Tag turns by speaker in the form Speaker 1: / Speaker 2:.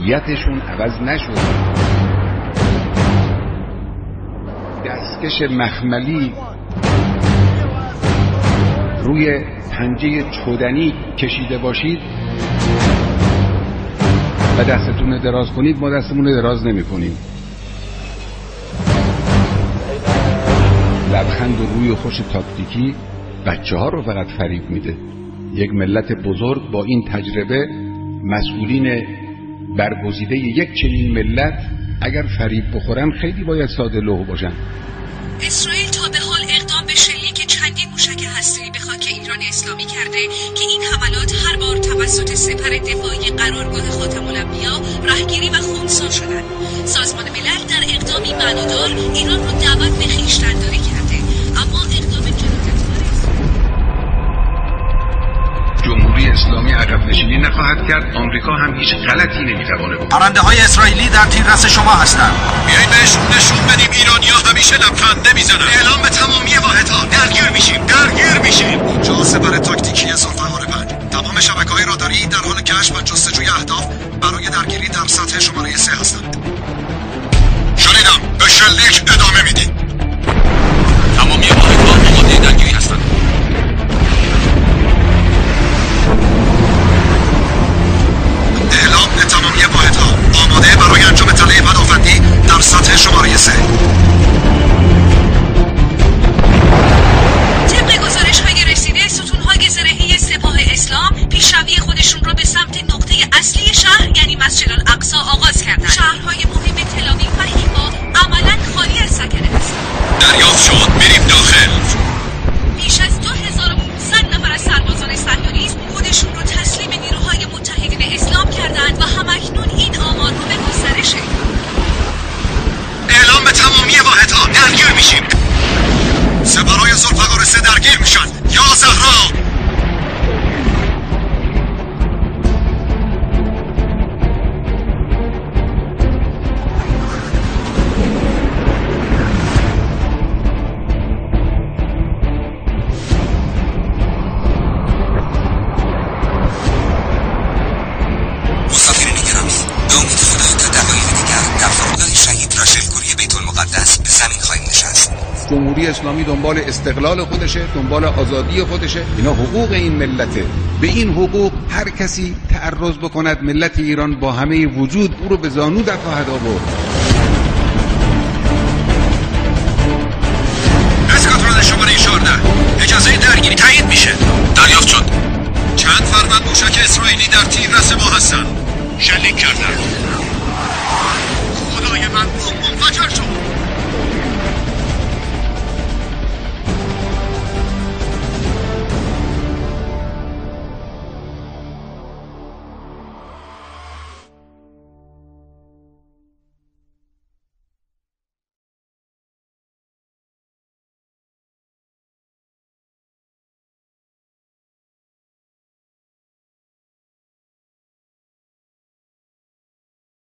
Speaker 1: هویتشون عوض نشد. دستکش مخملی روی پنجه چدنی کشیده باشید و دستتون رو دراز کنید، ما دستمون رو دراز نمی کنیم. لبخند و روی خوش تاکتیکی بچه ها رو فقط فریب میده. یک ملت بزرگ با این تجربه، مسئولین برگزیده یک چنین ملت اگر فریب بخورن خیلی باید ساده لوح باشن.
Speaker 2: اسرائیل تا به حال اقدام به شلیک چندین موشک هسته‌ای به خاک ایران اسلامی کرده که این حملات هر بار توسط سپر دفاعی قرارگاه خاتم الانبیا رهگیری و خنثی شدند. سازمان ملل در اقدامی معنادار ایران را دعوت به خویشتن‌داری کرده، اما اقدام جنایتکار
Speaker 1: جمهوری اسلامی عقب نشینی نخواهد کرد. آمریکا هم هیچ غلطی نمیتوانه بکنه.
Speaker 3: پرنده‌های اسرائیلی در تیررس شما هستند.
Speaker 4: بیایید بهشون نشون بدیم ایرانی‌ها همیشه لبخند نمیزنن. اعلام به تمامی واحدها درگیر میشیم. اینجا سپر تاکتیکی ذوالفقار 5. تمام شبکه‌های راداری در حال کشف و جستجوی اهداف برای درگیری در سطح شماره 3 هستند. شنیدم، به شلیک ادامه میدید. تمامی واحدها آماده درگیری هستند. اعلام به تمامی واحدها آماده برای انجام تله پدافندی در سطح شماره 3.
Speaker 2: طبق گزارش‌های رسیده، ستون‌های زرهی سپاه اسلام پیشروی خودشون را به سمت نقطه اصلی شهر یعنی مسجد الاقصی آغاز کردند. شهرهای مهم تل‌آویو و حیفا عملاً خالی از سکنه هستند.
Speaker 4: دریافت شد، میریم داخل.
Speaker 2: بیش از 2500 نفر از سربازان صهیونیسم خودشون رو تسلیم نیروهای متحدین اسلام کردند و همکنون این آمار رو به گسترشه.
Speaker 4: اعلام به تمامی واحدها درگیر میشیم. سپرهای ذوالفقار 3 درگیر میشن. یا زهرا!
Speaker 3: مسافرین گرامی، به امید خدا تا دقایق دیگر در فرودگاه شهید راشل کوری بیت المقدس به زمین خواهیم نشست.
Speaker 1: جمهوری اسلامی دنبال استقلال خودشه، دنبال آزادی خودشه. اینا حقوق این ملته. به این حقوق هر کسی تعرض بکند، ملت ایران با همه وجود او رو به زانو در خواهد آورد.
Speaker 4: اسکاتران شماره 14 اجازه درگیری تایید میشه. دریافت شد. چند فروند موشک اسرائیلی در تیررس ما هستن. شلیک کردن. خدای من، بمب منفجر شد.